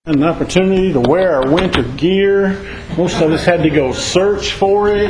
An opportunity to wear our winter gear. Most of us had to go search for it.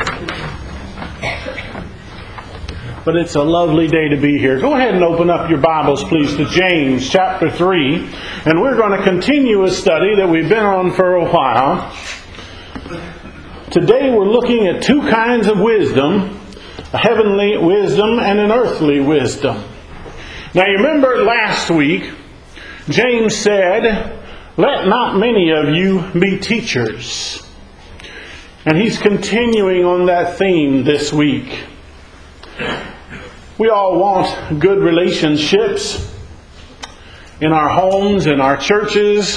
But it's a lovely day to be here. Go ahead and open up your Bibles, please, to James chapter 3. And we're going to continue a study that we've been on for a while. Today we're looking at two kinds of wisdom, a heavenly wisdom and an earthly wisdom. Now you remember last week, James said, "Let not many of you be teachers." And he's continuing on that theme this week. We all want good relationships in our homes, in our churches,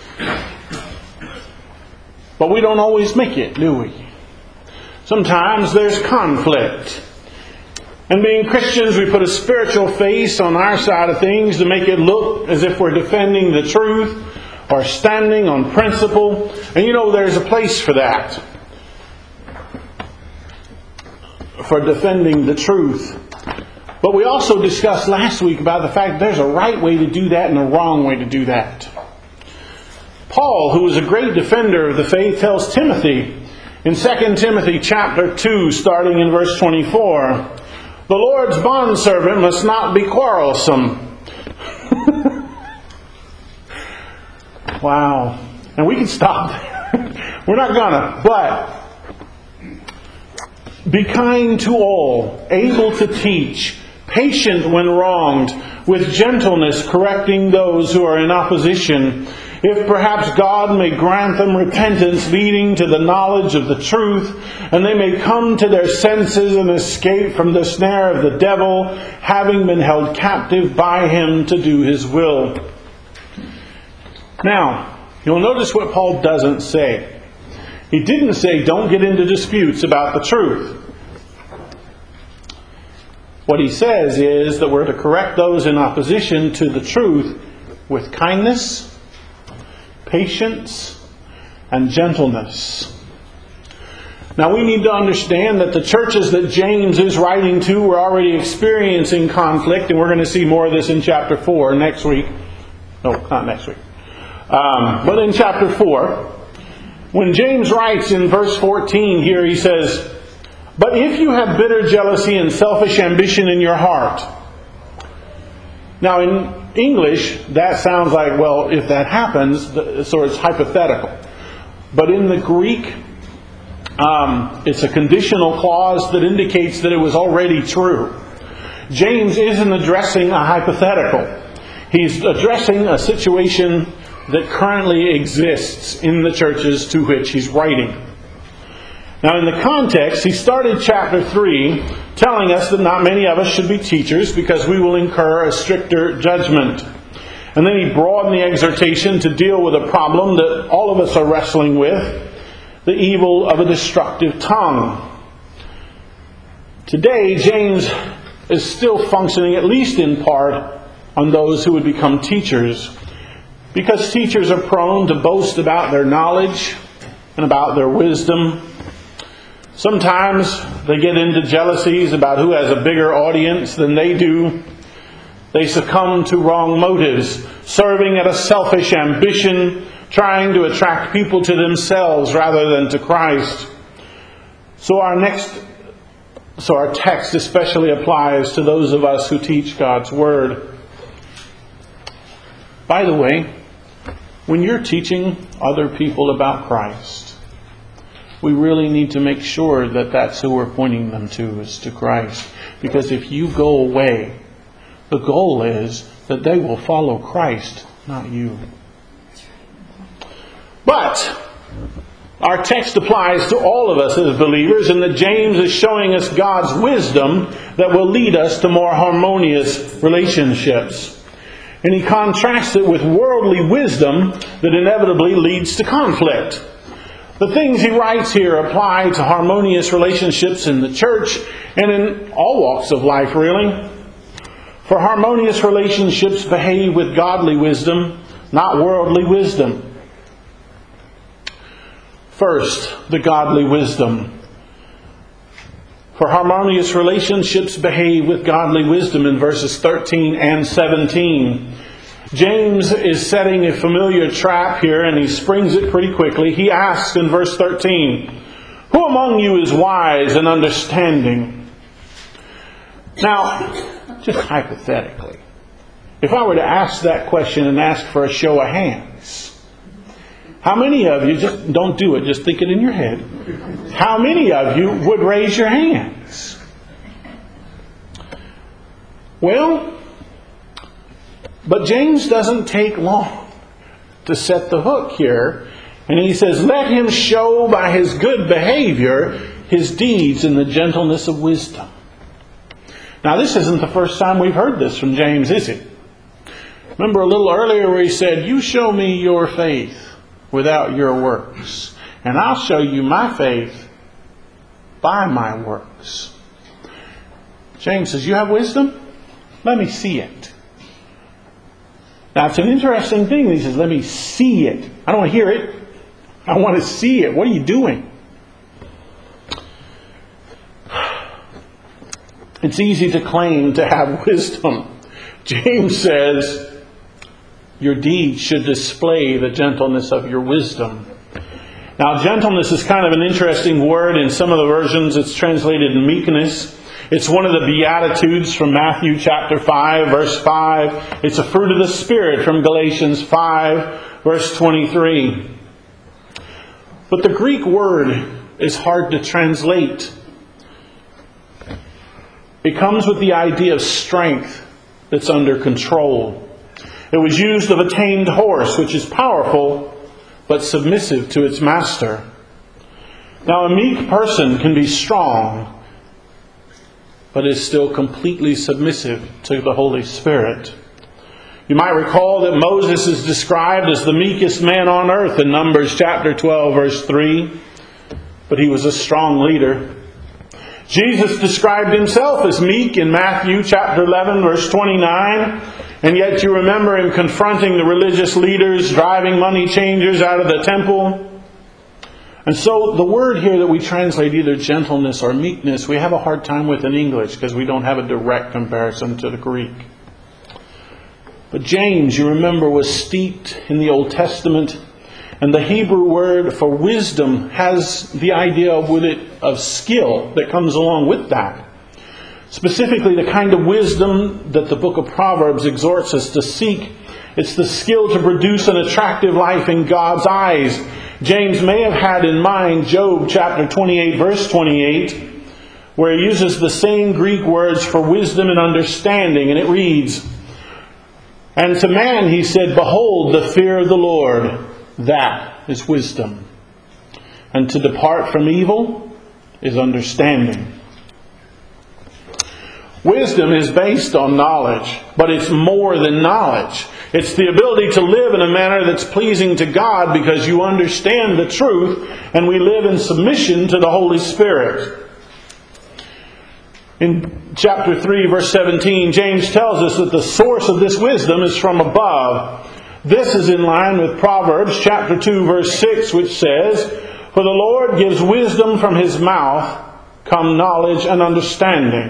but we don't always make it, do we? Sometimes there's conflict. And being Christians, we put a spiritual face on our side of things to make it look as if we're defending the truth or standing on principle. And you know there's a place for that. For defending the truth. But we also discussed last week about the fact there's a right way to do that and a wrong way to do that. Paul, who was a great defender of the faith, tells Timothy in 2 Timothy chapter 2, starting in verse 24, "The Lord's bondservant must not be quarrelsome." Wow. And we can stop there. We're not gonna. But be kind to all, able to teach, patient when wronged, with gentleness correcting those who are in opposition, if perhaps God may grant them repentance leading to the knowledge of the truth, and they may come to their senses and escape from the snare of the devil, having been held captive by him to do his will. Now, you'll notice what Paul doesn't say. He didn't say, don't get into disputes about the truth. What he says is that we're to correct those in opposition to the truth with kindness, patience, and gentleness. Now we need to understand that the churches that James is writing to were already experiencing conflict, and we're going to see more of this in chapter 4 next week. No, not next week. But in chapter 4, when James writes in verse 14 here, he says, "But if you have bitter jealousy and selfish ambition in your heart." Now in English, that sounds like, well, if that happens, so it's hypothetical. But in the Greek, it's a conditional clause that indicates that it was already true. James isn't addressing a hypothetical. He's addressing a situation that currently exists in the churches to which he's writing. Now in the context, he started chapter 3 telling us that not many of us should be teachers because we will incur a stricter judgment. And then he broadened the exhortation to deal with a problem that all of us are wrestling with, the evil of a destructive tongue. Today, James is still functioning, at least in part, on those who would become teachers. Because teachers are prone to boast about their knowledge and about their wisdom. Sometimes they get into jealousies about who has a bigger audience than they do. They succumb to wrong motives, serving at a selfish ambition, trying to attract people to themselves rather than to Christ. So our text especially applies to those of us who teach God's Word. By the way, when you're teaching other people about Christ, we really need to make sure that that's who we're pointing them to, is to Christ. Because if you go away, the goal is that they will follow Christ, not you. But our text applies to all of us as believers, and that James is showing us God's wisdom that will lead us to more harmonious relationships. And he contrasts it with worldly wisdom that inevitably leads to conflict. The things he writes here apply to harmonious relationships in the church and in all walks of life, really. For harmonious relationships behave with godly wisdom, not worldly wisdom. First, the godly wisdom. For harmonious relationships behave with godly wisdom in verses 13 and 17. James is setting a familiar trap here, and he springs it pretty quickly. He asks in verse 13, "Who among you is wise and understanding?" Now, just hypothetically, if I were to ask that question and ask for a show of hands, how many of you, just don't do it, just think it in your head, how many of you would raise your hands? Well, but James doesn't take long to set the hook here. And he says, "Let him show by his good behavior his deeds in the gentleness of wisdom." Now, this isn't the first time we've heard this from James, is it? Remember a little earlier where he said, "You show me your faith without your works, and I'll show you my faith by my works." James says, "You have wisdom? Let me see it." Now, it's an interesting thing. He says, "Let me see it." I don't want to hear it. I want to see it. What are you doing? It's easy to claim to have wisdom. James says, your deeds should display the gentleness of your wisdom. Now, gentleness is kind of an interesting word. In some of the versions, it's translated meekness. It's one of the Beatitudes from Matthew chapter 5, verse 5. It's a fruit of the Spirit from Galatians 5, verse 23. But the Greek word is hard to translate. It comes with the idea of strength that's under control. It was used of a tamed horse, which is powerful but submissive to its master. Now, a meek person can be strong, but is still completely submissive to the Holy Spirit. You might recall that Moses is described as the meekest man on earth in Numbers chapter 12, verse 3. But he was a strong leader. Jesus described himself as meek in Matthew chapter 11, verse 29. And yet you remember him confronting the religious leaders, driving money changers out of the temple. And so the word here that we translate either gentleness or meekness, we have a hard time with in English because we don't have a direct comparison to the Greek. But James, you remember, was steeped in the Old Testament. And the Hebrew word for wisdom has the idea with it of skill that comes along with that. Specifically, the kind of wisdom that the book of Proverbs exhorts us to seek. It's the skill to produce an attractive life in God's eyes. James may have had in mind Job chapter 28, verse 28, where he uses the same Greek words for wisdom and understanding. And it reads, "And to man he said, Behold, the fear of the Lord, that is wisdom. And to depart from evil is understanding." Wisdom is based on knowledge, but it's more than knowledge. It's the ability to live in a manner that's pleasing to God because you understand the truth and we live in submission to the Holy Spirit. In chapter 3, verse 17, James tells us that the source of this wisdom is from above. This is in line with Proverbs chapter 2, verse 6, which says, "For the Lord gives wisdom from his mouth, come knowledge and understanding."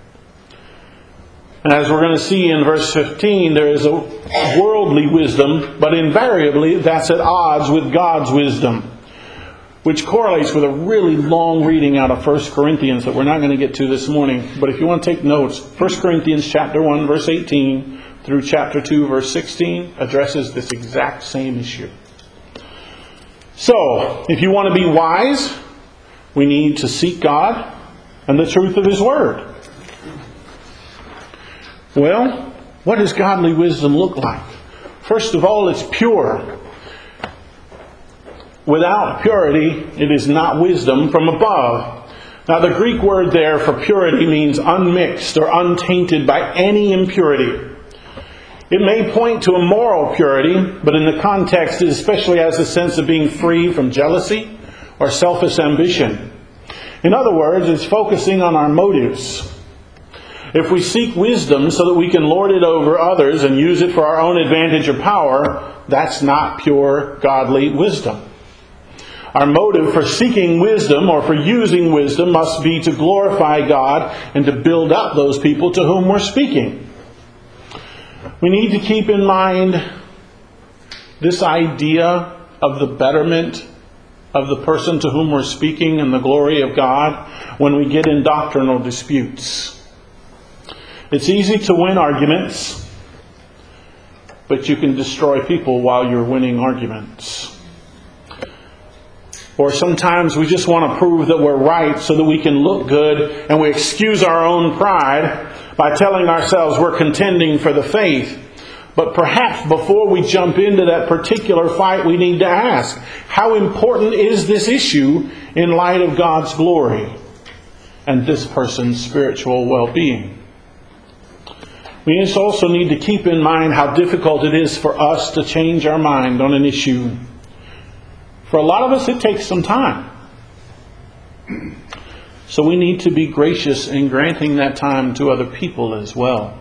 And as we're going to see in verse 15, there is a worldly wisdom, but invariably that's at odds with God's wisdom, which correlates with a really long reading out of 1 Corinthians that we're not going to get to this morning. But if you want to take notes, 1 Corinthians chapter 1, verse 18 through chapter 2, verse 16 addresses this exact same issue. So, if you want to be wise, we need to seek God and the truth of His Word. Well, what does godly wisdom look like? First of all, it's pure. Without purity, it is not wisdom from above. Now, the Greek word there for purity means unmixed or untainted by any impurity. It may point to a moral purity, but in the context it especially has the sense of being free from jealousy or selfish ambition. In other words, it's focusing on our motives. If we seek wisdom so that we can lord it over others and use it for our own advantage or power, that's not pure godly wisdom. Our motive for seeking wisdom or for using wisdom must be to glorify God and to build up those people to whom we're speaking. We need to keep in mind this idea of the betterment of the person to whom we're speaking and the glory of God when we get in doctrinal disputes. It's easy to win arguments, but you can destroy people while you're winning arguments. Or sometimes we just want to prove that we're right so that we can look good, and we excuse our own pride by telling ourselves we're contending for the faith. But perhaps before we jump into that particular fight, we need to ask, how important is this issue in light of God's glory and this person's spiritual well-being? We also need to keep in mind how difficult it is for us to change our mind on an issue. For a lot of us, it takes some time. So we need to be gracious in granting that time to other people as well.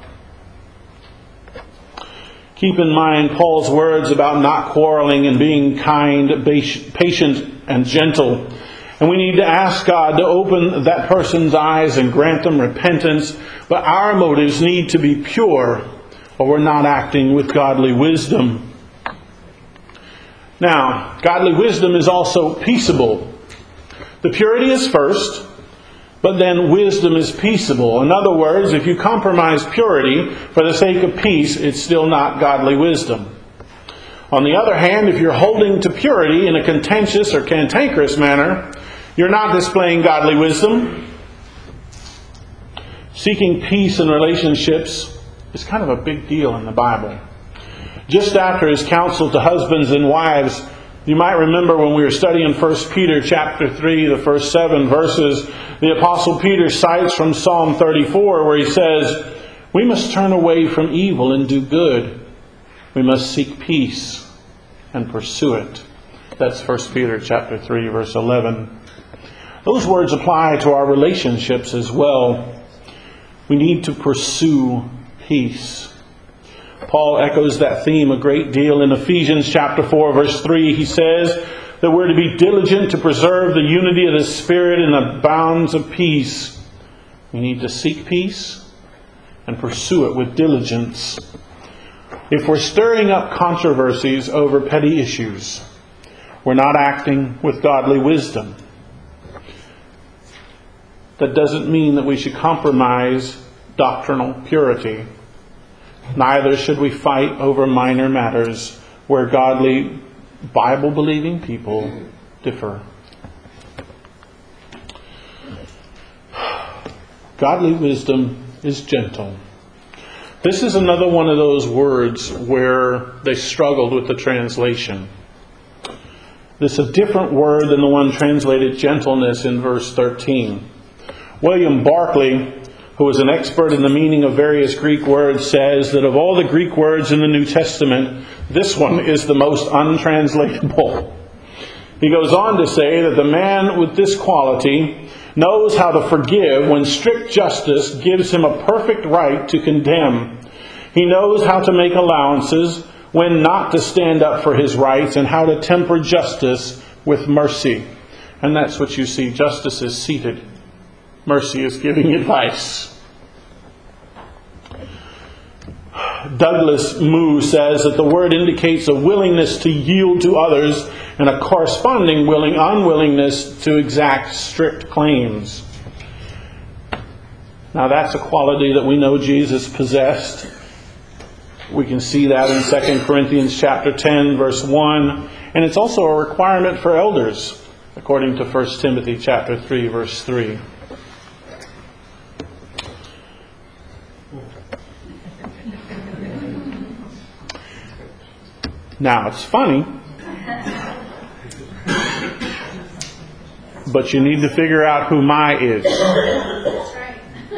Keep in mind Paul's words about not quarreling and being kind, patient, and gentle. And we need to ask God to open that person's eyes and grant them repentance. But our motives need to be pure, or we're not acting with godly wisdom. Now, godly wisdom is also peaceable. The purity is first, but then wisdom is peaceable. In other words, if you compromise purity for the sake of peace, it's still not godly wisdom. On the other hand, if you're holding to purity in a contentious or cantankerous manner, you're not displaying godly wisdom. Seeking peace in relationships is kind of a big deal in the Bible. Just after his counsel to husbands and wives, you might remember when we were studying 1 Peter chapter 3, the first 7 verses, the Apostle Peter cites from Psalm 34 where he says, we must turn away from evil and do good. We must seek peace and pursue it. That's 1 Peter chapter 3, verse 11. Those words apply to our relationships as well. We need to pursue peace. Paul echoes that theme a great deal in Ephesians chapter 4, verse 3. He says that we're to be diligent to preserve the unity of the Spirit in the bounds of peace. We need to seek peace and pursue it with diligence. If we're stirring up controversies over petty issues, we're not acting with godly wisdom. That doesn't mean that we should compromise doctrinal purity. Neither should we fight over minor matters where godly, Bible-believing people differ. Godly wisdom is gentle. This is another one of those words where they struggled with the translation. This is a different word than the one translated gentleness in verse 13. William Barclay, who is an expert in the meaning of various Greek words, says that of all the Greek words in the New Testament, this one is the most untranslatable. He goes on to say that the man with this quality knows how to forgive when strict justice gives him a perfect right to condemn. He knows how to make allowances when not to stand up for his rights, and how to temper justice with mercy. And that's what you see. Justice is seated. Mercy is giving advice. Douglas Moo says that the word indicates a willingness to yield to others and a corresponding unwillingness to exact strict claims. Now that's a quality that we know Jesus possessed. We can see that in 2 Corinthians chapter 10, verse 1. And it's also a requirement for elders, according to 1 Timothy chapter 3, verse 3. Now, it's funny, but you need to figure out who my is. That's right.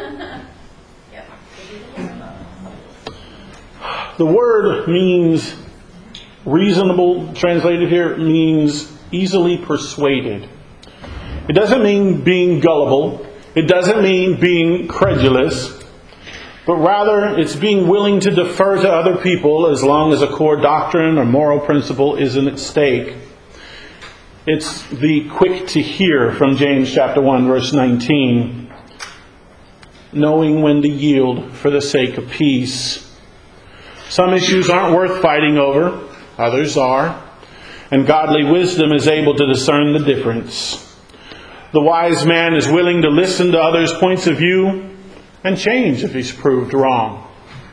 The word means reasonable, translated here, means easily persuaded. It doesn't mean being gullible. It doesn't mean being credulous. But rather, it's being willing to defer to other people as long as a core doctrine or moral principle isn't at stake. It's the quick to hear from James chapter 1, verse 19. Knowing when to yield for the sake of peace. Some issues aren't worth fighting over, others are. And godly wisdom is able to discern the difference. The wise man is willing to listen to others' points of view and change if he's proved wrong.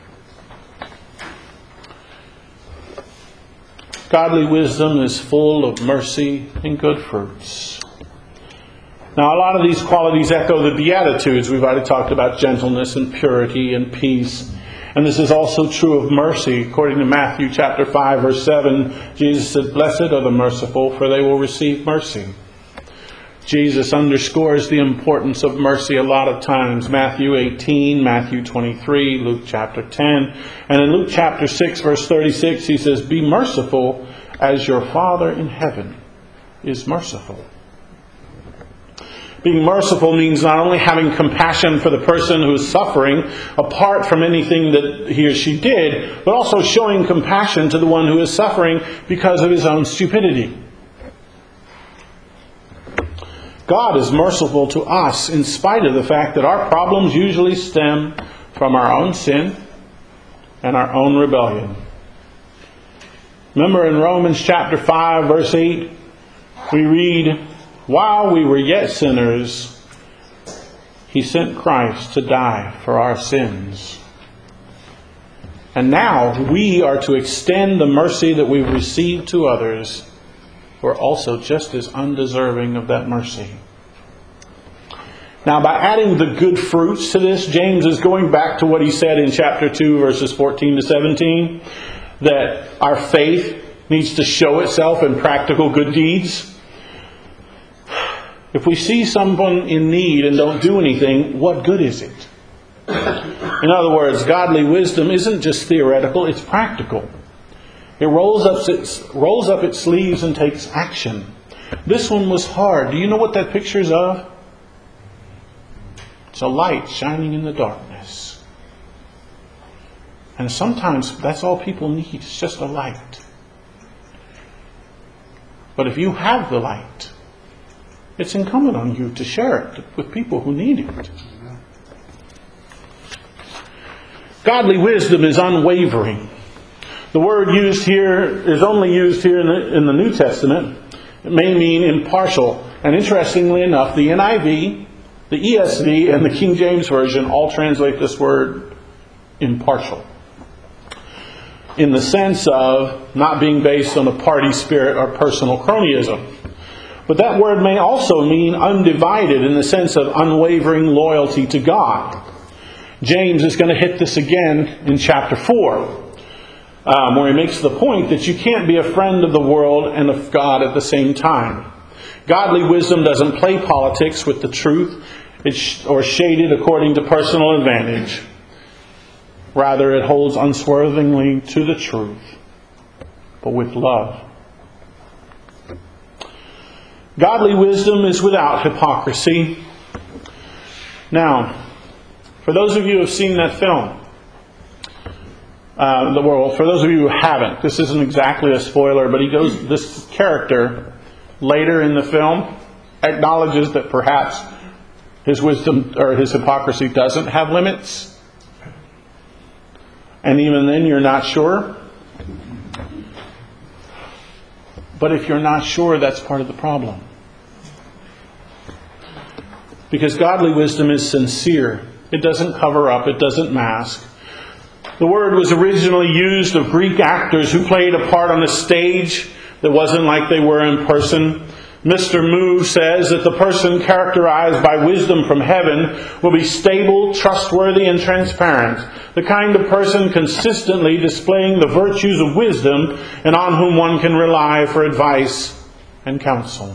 Godly wisdom is full of mercy and good fruits. Now, a lot of these qualities echo the Beatitudes. We've already talked about gentleness and purity and peace. And this is also true of mercy. According to Matthew chapter 5, verse 7, Jesus said, "Blessed are the merciful, for they will receive mercy." Jesus underscores the importance of mercy a lot of times. Matthew 18, Matthew 23, Luke chapter 10. And in Luke chapter 6, verse 36, he says, "Be merciful as your Father in heaven is merciful." Being merciful means not only having compassion for the person who is suffering, apart from anything that he or she did, but also showing compassion to the one who is suffering because of his own stupidity. God is merciful to us in spite of the fact that our problems usually stem from our own sin and our own rebellion. Remember in Romans chapter 5, verse 8, we read, "While we were yet sinners, He sent Christ to die for our sins." And now we are to extend the mercy that we've received to others who are also just as undeserving of that mercy. Now, by adding the good fruits to this, James is going back to what he said in chapter 2, verses 14 to 17, that our faith needs to show itself in practical good deeds. If we see someone in need and don't do anything, what good is it? In other words, godly wisdom isn't just theoretical, it's practical. It rolls up its sleeves and takes action. This one was hard. Do you know what that picture's of? It's a light shining in the darkness. And sometimes that's all people need. It's just a light. But if you have the light, it's incumbent on you to share it with people who need it. Godly wisdom is unwavering. The word used here is only used here in the New Testament. It may mean impartial. And interestingly enough, the NIV, the ESV, and the King James Version all translate this word impartial, in the sense of not being based on a party spirit or personal cronyism. But that word may also mean undivided, in the sense of unwavering loyalty to God. James is going to hit this again in chapter 4, where he makes the point that you can't be a friend of the world and of God at the same time. Godly wisdom doesn't play politics with the truth or shade it according to personal advantage. Rather, it holds unswervingly to the truth, but with love. Godly wisdom is without hypocrisy. Now, for those of you who have seen that film, for those of you who haven't, this isn't exactly a spoiler, but this character later in the film acknowledges that perhaps his wisdom or his hypocrisy doesn't have limits. And even then you're not sure. But if you're not sure, that's part of the problem. Because godly wisdom is sincere. It doesn't cover up. It doesn't mask. The word was originally used of Greek actors who played a part on a stage that wasn't like they were in person. Mr. Moo says that the person characterized by wisdom from heaven will be stable, trustworthy, and transparent. The kind of person consistently displaying the virtues of wisdom and on whom one can rely for advice and counsel.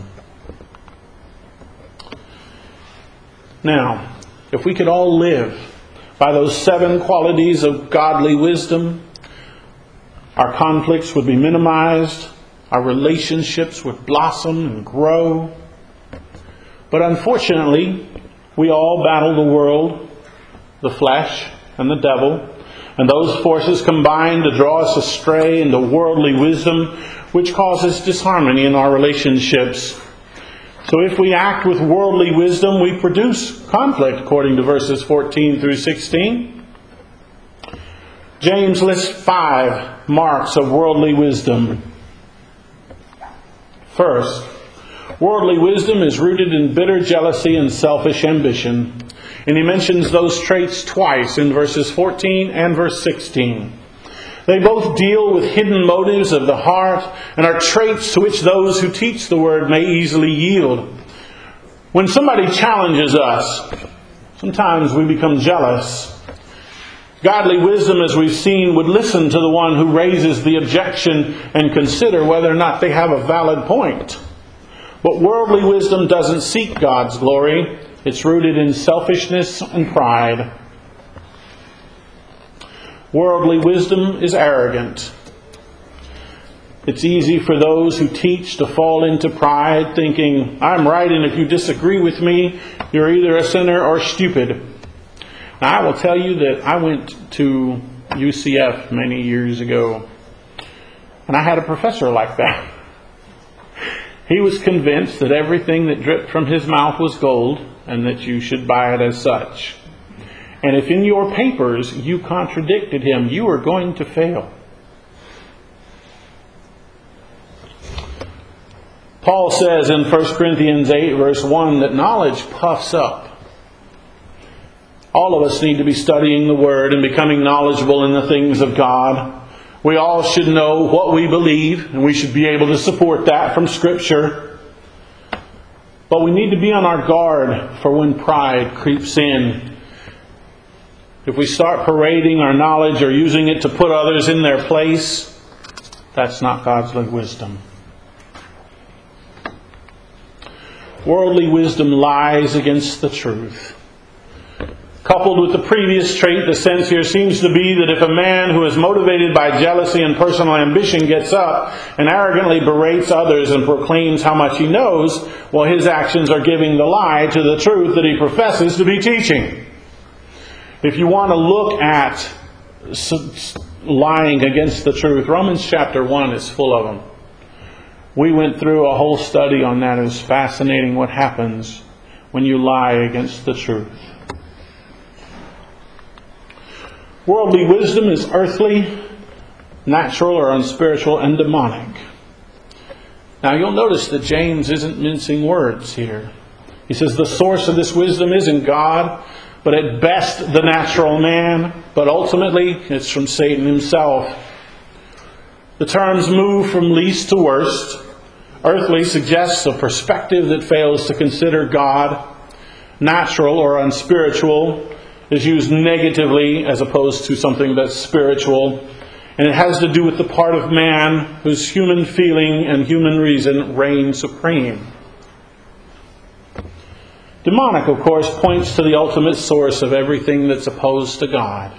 Now, if we could all live by those 7 qualities of godly wisdom, our conflicts would be minimized, our relationships would blossom and grow. But unfortunately, we all battle the world, the flesh, and the devil, and those forces combine to draw us astray into worldly wisdom, which causes disharmony in our relationships. So if we act with worldly wisdom, we produce conflict, according to verses 14 through 16. James lists 5 marks of worldly wisdom. First, worldly wisdom is rooted in bitter jealousy and selfish ambition. And he mentions those traits twice in verses 14 and verse 16. They both deal with hidden motives of the heart and are traits to which those who teach the Word may easily yield. When somebody challenges us, sometimes we become jealous. Godly wisdom, as we've seen, would listen to the one who raises the objection and consider whether or not they have a valid point. But worldly wisdom doesn't seek God's glory. It's rooted in selfishness and pride. Worldly wisdom is arrogant. It's easy for those who teach to fall into pride, thinking, I'm right, and if you disagree with me, you're either a sinner or stupid. Now, I will tell you that I went to UCF many years ago, and I had a professor like that. He was convinced that everything that dripped from his mouth was gold, and that you should buy it as such. And if in your papers you contradicted him, you were going to fail. Paul says in 1 Corinthians 8 verse 1 that knowledge puffs up. All of us need to be studying the Word and becoming knowledgeable in the things of God. We all should know what we believe, and we should be able to support that from Scripture. But we need to be on our guard for when pride creeps in. If we start parading our knowledge or using it to put others in their place, that's not godly wisdom. Worldly wisdom lies against the truth. Coupled with the previous trait, the sense here seems to be that if a man who is motivated by jealousy and personal ambition gets up and arrogantly berates others and proclaims how much he knows, well, his actions are giving the lie to the truth that he professes to be teaching. If you want to look at lying against the truth, Romans chapter 1 is full of them. We went through a whole study on that. It was fascinating what happens when you lie against the truth. Worldly wisdom is earthly, natural or unspiritual, and demonic. Now you'll notice that James isn't mincing words here. He says the source of this wisdom isn't God, but at best the natural man, but ultimately it's from Satan himself. The terms move from least to worst. Earthly suggests a perspective that fails to consider God. Natural or unspiritual is used negatively as opposed to something that's spiritual. And it has to do with the part of man whose human feeling and human reason reign supreme. Demonic, of course, points to the ultimate source of everything that's opposed to God.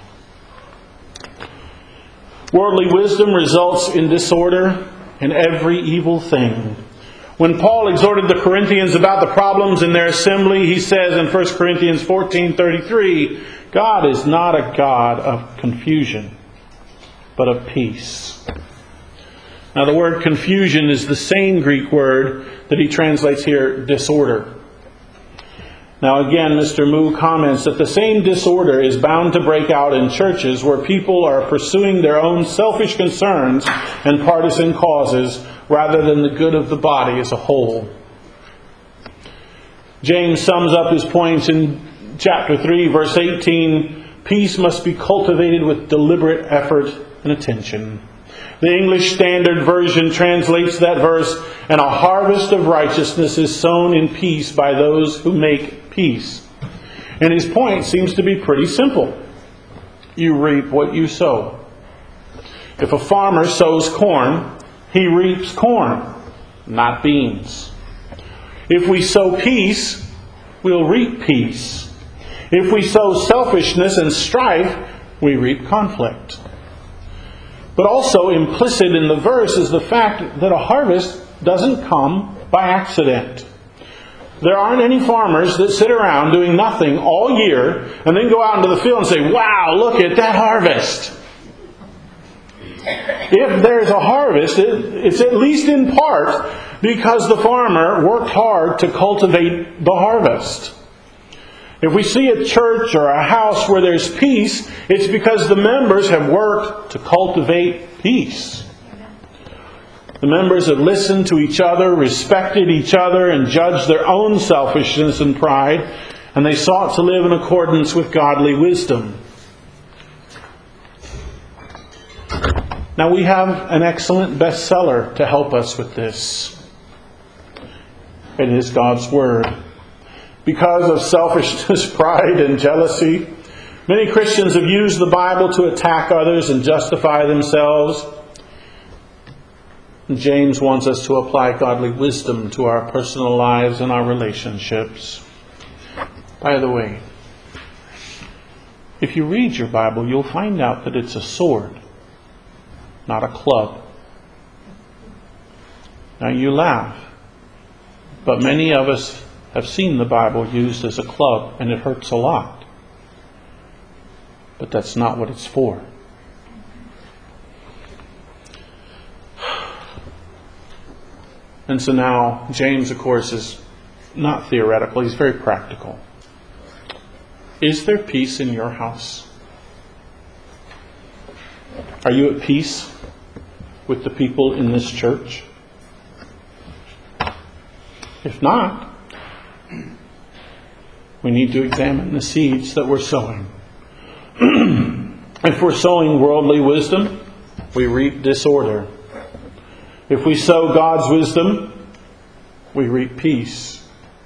Worldly wisdom results in disorder in every evil thing. When Paul exhorted the Corinthians about the problems in their assembly, he says in 1 Corinthians 14:33, God is not a God of confusion, but of peace. Now the word confusion is the same Greek word that he translates here, disorder. Now again, Mr. Moo comments that the same disorder is bound to break out in churches where people are pursuing their own selfish concerns and partisan causes rather than the good of the body as a whole. James sums up his points in chapter 3, verse 18. Peace must be cultivated with deliberate effort and attention. The English Standard Version translates that verse, and a harvest of righteousness is sown in peace by those who make peace. And his point seems to be pretty simple. You reap what you sow. If a farmer sows corn, he reaps corn, not beans. If we sow peace, we'll reap peace. If we sow selfishness and strife, we reap conflict. But also implicit in the verse is the fact that a harvest doesn't come by accident. There aren't any farmers that sit around doing nothing all year and then go out into the field and say, wow, look at that harvest. If there's a harvest, it's at least in part because the farmer worked hard to cultivate the harvest. If we see a church or a house where there's peace, it's because the members have worked to cultivate peace. The members have listened to each other, respected each other, and judged their own selfishness and pride, and they sought to live in accordance with godly wisdom. Now we have an excellent bestseller to help us with this. It is God's Word. Because of selfishness, pride, and jealousy, many Christians have used the Bible to attack others and justify themselves. And James wants us to apply godly wisdom to our personal lives and our relationships. By the way, if you read your Bible, you'll find out that it's a sword, not a club. Now you laugh, but many of us have seen the Bible used as a club, and it hurts a lot. But that's not what it's for. And so now, James, of course, is not theoretical. He's very practical. Is there peace in your house? Are you at peace with the people in this church? If not, we need to examine the seeds that we're sowing. If we're sowing worldly wisdom, we reap disorder. If we sow God's wisdom, we reap peace.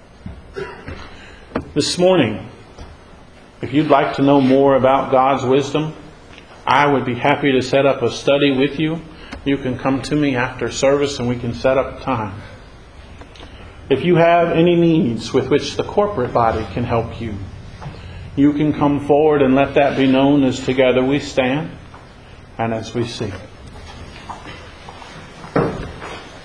This morning, if you'd like to know more about God's wisdom, I would be happy to set up a study with you. You can come to me after service and we can set up a time. If you have any needs with which the corporate body can help you, you can come forward and let that be known as together we stand and as we sing.